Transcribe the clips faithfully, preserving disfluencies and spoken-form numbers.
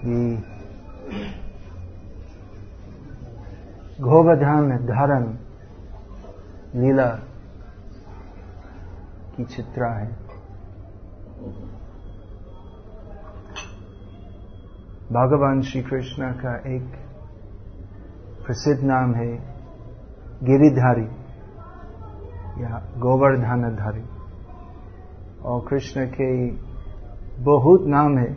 ये गोवर्धन धारण लीला की चित्रा है। भगवान श्री कृष्ण का एक प्रसिद्ध नाम है गिरिधारी या गोवर्धनधारी, और कृष्ण के बहुत नाम है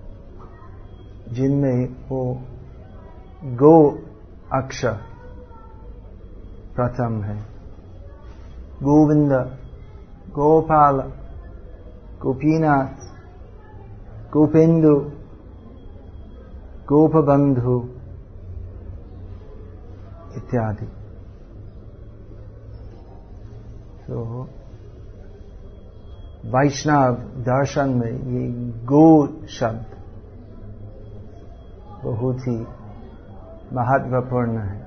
जिनमें वो गो अक्षर प्रथम है। गोविंद, गोपाल, गोपीनाथ, गोपेंदु, गोपबंधु इत्यादि। तो वैष्णव दर्शन में ये गो शब्द बहुत ही महत्वपूर्ण है,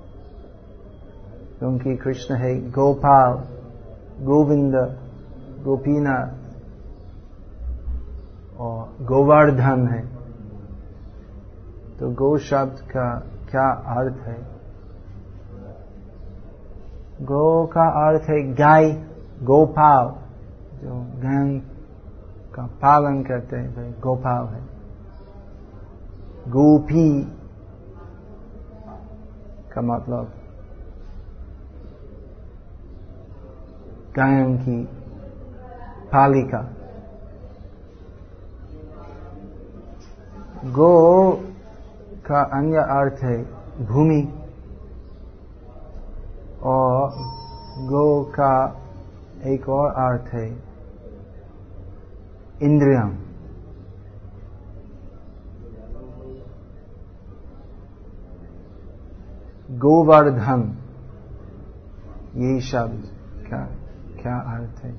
क्योंकि कृष्ण है गोपाल, गोविंद, गोपीनाथ और गोवर्धन है। तो गो शब्द का क्या अर्थ है? गो का अर्थ है गाय, गोपाल, जो गाय का पालन करते हैं वह गोपाल है। गोपी का मतलब गायों की पालिका। गो का अन्य अर्थ है भूमि, और गो का एक और अर्थ है इंद्रियम। गोवर्धन ये शब्द का क्या अर्थ है?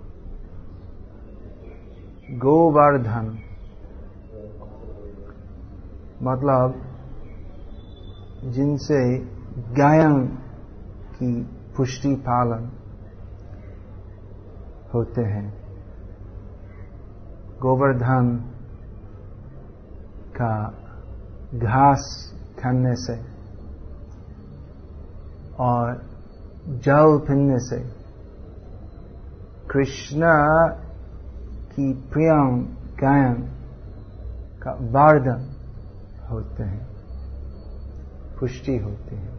गोवर्धन मतलब जिनसे गायों की पुष्टि पालन होते हैं। गोवर्धन का घास खाने से और जल पीने से कृष्ण की प्रिय गायों का वर्धन होते हैं, पुष्टि होती है।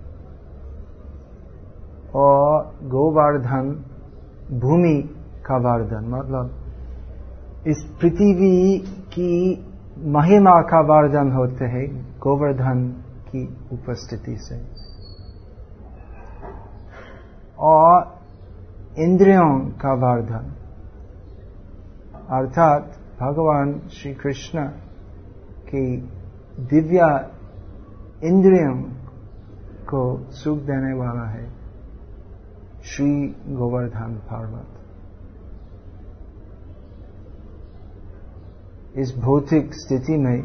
और गोवर्धन भूमि का वर्धन मतलब इस पृथ्वी की महिमा का वर्धन होते हैं गोवर्धन की उपस्थिति से। और इंद्रियों का वर्धन अर्थात भगवान श्री कृष्ण की दिव्य इंद्रियों को सुख देने वाला है श्री गोवर्धन पर्वत। इस भौतिक स्थिति में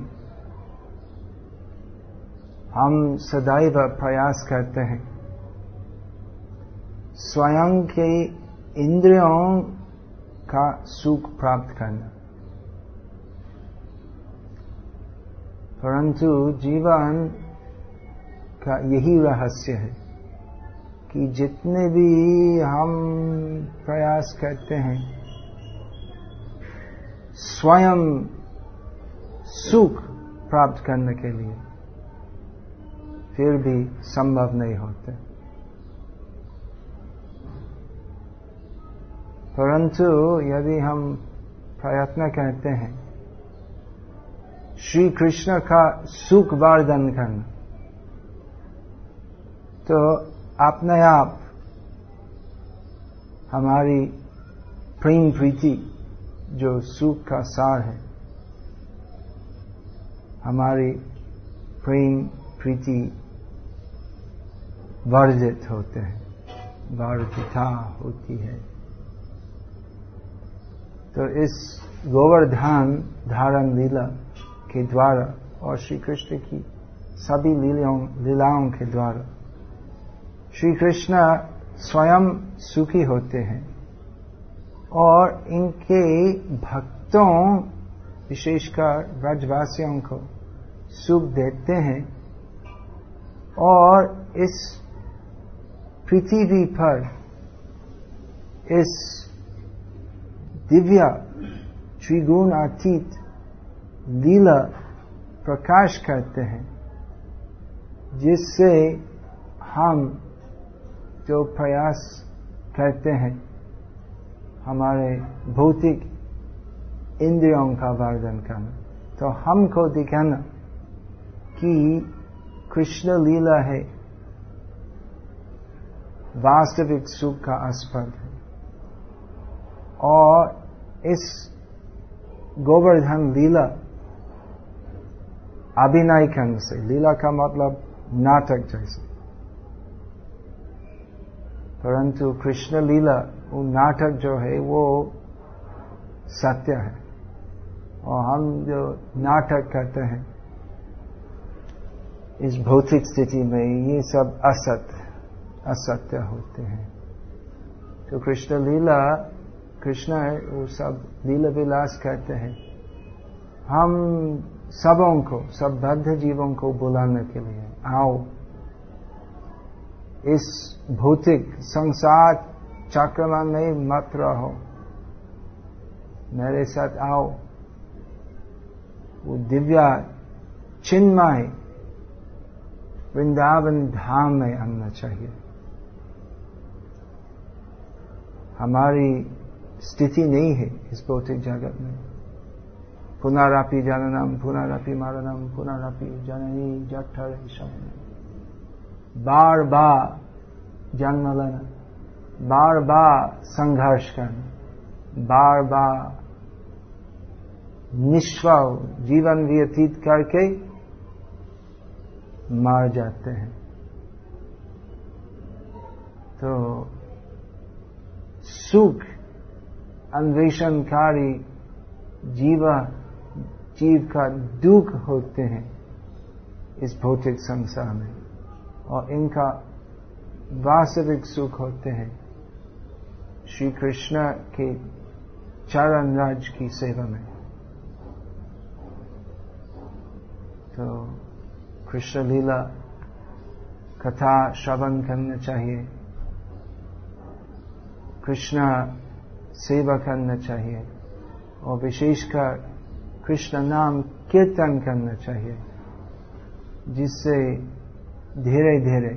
हम सदैव प्रयास करते हैं स्वयं के इंद्रियों का सुख प्राप्त करना, परंतु जीवन का यही रहस्य है कि जितने भी हम प्रयास करते हैं स्वयं सुख प्राप्त करने के लिए, फिर भी संभव नहीं होते। परंतु यदि हम प्रयत्न करते हैं श्री कृष्ण का सुख वर्धन करना, तो अपने आप हमारी प्रेम प्रीति जो सुख का सार है, हमारी प्रेम प्रीति वर्धित होते हैं, वर्धिता होती है। तो इस गोवर्धन धारण लीला के द्वारा और श्री कृष्ण की सभी लीलाओं लीलाओं के द्वारा श्री कृष्ण स्वयं सुखी होते हैं और इनके भक्तों विशेषकर ब्रजवासियों को सुख देते हैं और इस पृथ्वी पर इस दिव्य त्रिगुण अतीत लीला प्रकाश करते हैं, जिससे हम जो प्रयास करते हैं हमारे भौतिक इंद्रियों का वर्धन करना, तो हमको दिखाना कि कृष्ण लीला है वास्तविक सुख का आस्पद है। और इस गोवर्धन लीला अभिनय करने से, लीला का मतलब नाटक जैसे, परंतु कृष्ण लीला वो नाटक जो है वो सत्य है, और हम जो नाटक करते हैं इस भौतिक स्थिति में ये सब असत्य असत्य होते हैं। तो कृष्ण लीला, कृष्ण है वो सब लीला विलास करते हैं हम सबों को, सब बद्ध जीवों को बुलाने के लिए, आओ इस भौतिक संसार चक्र में मत रहो, मेरे साथ आओ, वो दिव्य चिन्मय वृंदावन धाम में आना चाहिए। हमारी स्थिति नहीं है इस भौतिक जगत में। पुनरापि जननम पुनरापि मरणम पुनरापि जननी जठर शयनम, बार बार जन्म लेना, बार बार संघर्ष करना, बार बार निष्फल जीवन व्यतीत करके मर जाते हैं। तो सुख अन्वेषणकारी जीवा जीव का दुख होते हैं इस भौतिक संसार में, और इनका वास्तविक सुख होते हैं श्री कृष्ण के चरण राज की सेवा में। तो कृष्ण लीला कथा श्रवण करना चाहिए, कृष्ण सेवा करना चाहिए, और विशेषकर कृष्ण नाम कीर्तन करना चाहिए, जिससे धीरे धीरे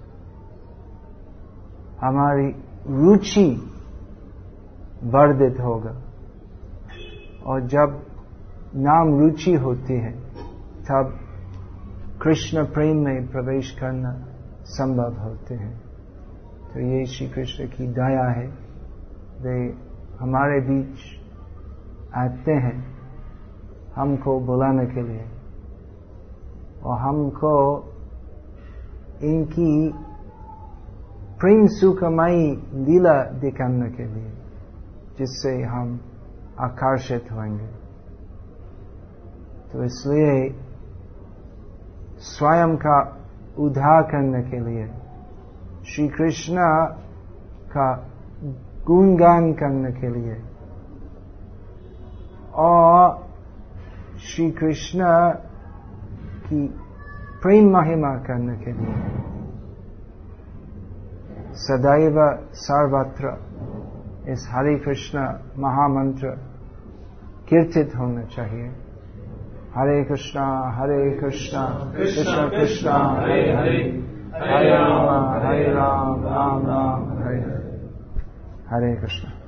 हमारी रुचि वर्धित होगा, और जब नाम रुचि होती है तब कृष्ण प्रेम में प्रवेश करना संभव होते हैं। तो ये श्री कृष्ण की दया है, वे हमारे बीच आते हैं हमको बुलाने के लिए, और हमको इनकी प्रेम सुखमयी लीला दिखाने के लिए, जिससे हम आकर्षित होंगे। तो इसलिए स्वयं का उद्धार करने के लिए श्री कृष्ण का गुणगान करने के लिए और श्री कृष्ण की प्रेम महिमा करने के लिए सदैव सर्वत्र इस हरे कृष्ण महामंत्र कीर्तित होना चाहिए। हरे कृष्णा हरे कृष्णा कृष्ण कृष्णा हरे हरे, हरे राम हरे राम राम राम हरे हरे। हरे कृष्ण।